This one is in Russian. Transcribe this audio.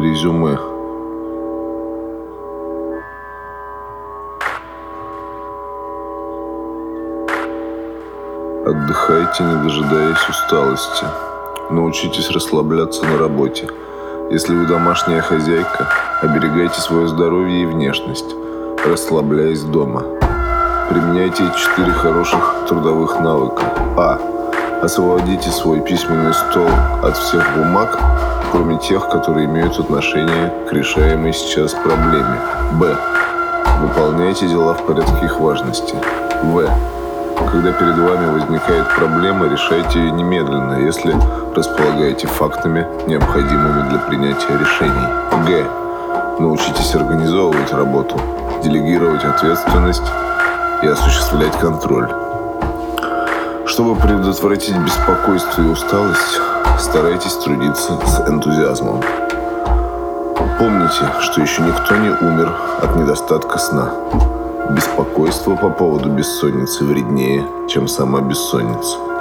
Резюме. Отдыхайте, не дожидаясь усталости. Научитесь расслабляться на работе. Если вы домашняя хозяйка, оберегайте свое здоровье и внешность, расслабляясь дома. Применяйте 4 хороших трудовых навыка. А. Освободите свой письменный стол от всех бумаг, кроме тех, которые имеют отношение к решаемой сейчас проблеме. Б. Выполняйте дела в порядке их важности. В. Когда перед вами возникает проблема, решайте ее немедленно, если располагаете фактами, необходимыми для принятия решений. Г. Научитесь организовывать работу, делегировать ответственность и осуществлять контроль. Чтобы предотвратить беспокойство и усталость, старайтесь трудиться с энтузиазмом. Помните, что еще никто не умер от недостатка сна. Беспокойство по поводу бессонницы вреднее, чем сама бессонница.